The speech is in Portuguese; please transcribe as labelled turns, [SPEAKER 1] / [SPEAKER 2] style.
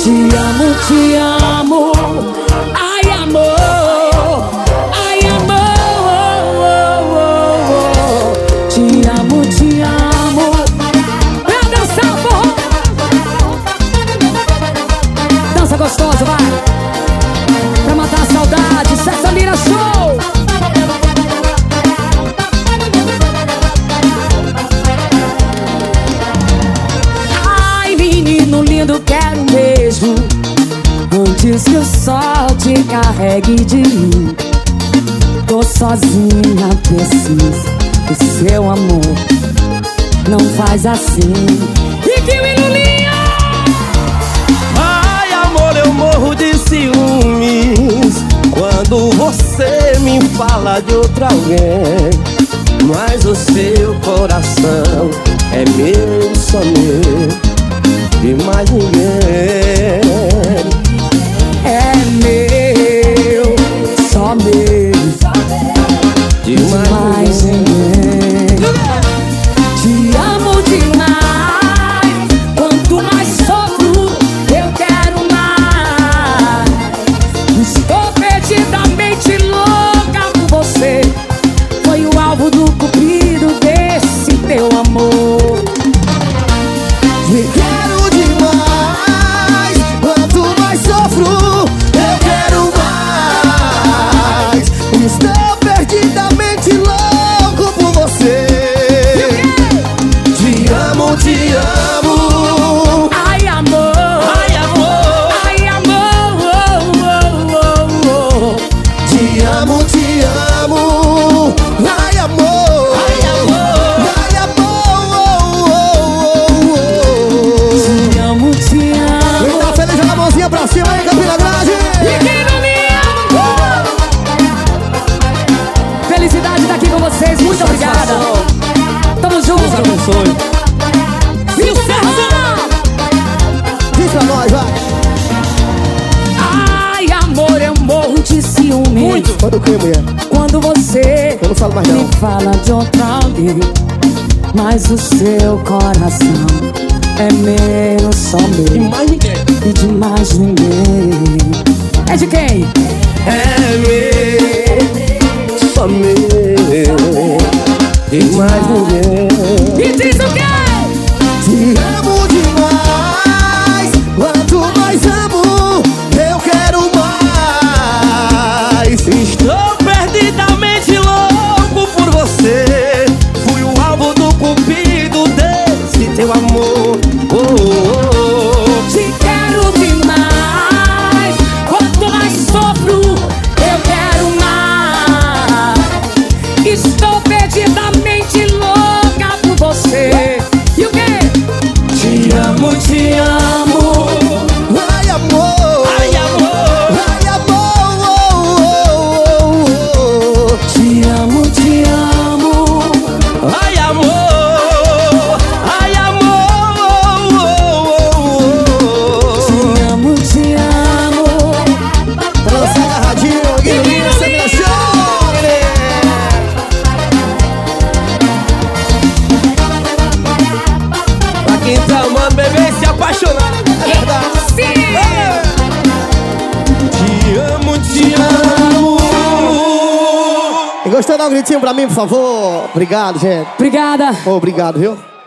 [SPEAKER 1] Te amo, ai amor, ai amor. Te amo, pra dançar, forró. Dança gostosa, vai. Pra matar a saudade, César Lira Show. Ai, menino lindo, quero um beijo antes que o sol te carregue de mim. Tô sozinha, preciso do seu amor. Não faz assim. E que Lulinha!
[SPEAKER 2] Ai, amor, eu morro de ciúmes quando você me fala de outro alguém. Mas o seu coração é meu, só meu, de mais ninguém.
[SPEAKER 1] É meu, só meu,
[SPEAKER 2] De mais
[SPEAKER 1] ninguém. Te amo demais. Quanto mais sofro, eu quero mais. Estou perdidamente louca por você. Foi o alvo do cupido desse teu amor.
[SPEAKER 2] Me quero demais. Quanto mais sofro, eu quero mais. Estou perdidamente louco por você. Te amo, te amo.
[SPEAKER 1] Ai amor,
[SPEAKER 2] Ai, amor.
[SPEAKER 1] ai amor.
[SPEAKER 2] Te amo, te amo. Ai, amor.
[SPEAKER 1] Ai amor,
[SPEAKER 2] Ai, amor.
[SPEAKER 1] te amo.
[SPEAKER 2] Quem tá feliz, joga a mãozinha pra cima aí, Campina Grande.
[SPEAKER 1] E quem não me ama? Felicidade tá aqui com vocês, muito obrigada. Tamo junto. E o Serrão?
[SPEAKER 2] Diz pra nós, vai.
[SPEAKER 1] Ai amor, eu morro de ciúme.
[SPEAKER 2] Quando o que, mulher?
[SPEAKER 1] Quando você
[SPEAKER 2] Eu não falo mais não.
[SPEAKER 1] me fala de outra alguém. Mas o seu coração é meu, só meu,
[SPEAKER 2] Mais ninguém.
[SPEAKER 1] e de mais ninguém. É de quem?
[SPEAKER 2] É meu, só meu, de mais ninguém.
[SPEAKER 1] E diz o quê?
[SPEAKER 2] Te amo demais. Quanto mais amo, eu quero mais. Estou perdidamente louco por você. Fui o alvo do cupido desse teu amor. Oh, oh, oh.
[SPEAKER 1] Te quero demais. Quanto mais sofro, eu quero mais. Estou perdidamente louca por você. E o quê?
[SPEAKER 2] Te amo, te amo. Ai, amor. Ai, amor. Ai, amor.
[SPEAKER 1] Te amo, te amo.
[SPEAKER 2] Ai, amor. Ai, amor.
[SPEAKER 1] Te amo, te amo.
[SPEAKER 2] Pra você agarradinho, Guilherme, você me achou. Pra quem tá amando, bebê, se apaixonar. É verdade.
[SPEAKER 1] Sim.
[SPEAKER 2] Te amo, te amo. E gostou? Dá um gritinho pra mim, por favor. Obrigado, gente.
[SPEAKER 1] Obrigada.
[SPEAKER 2] Obrigado, viu?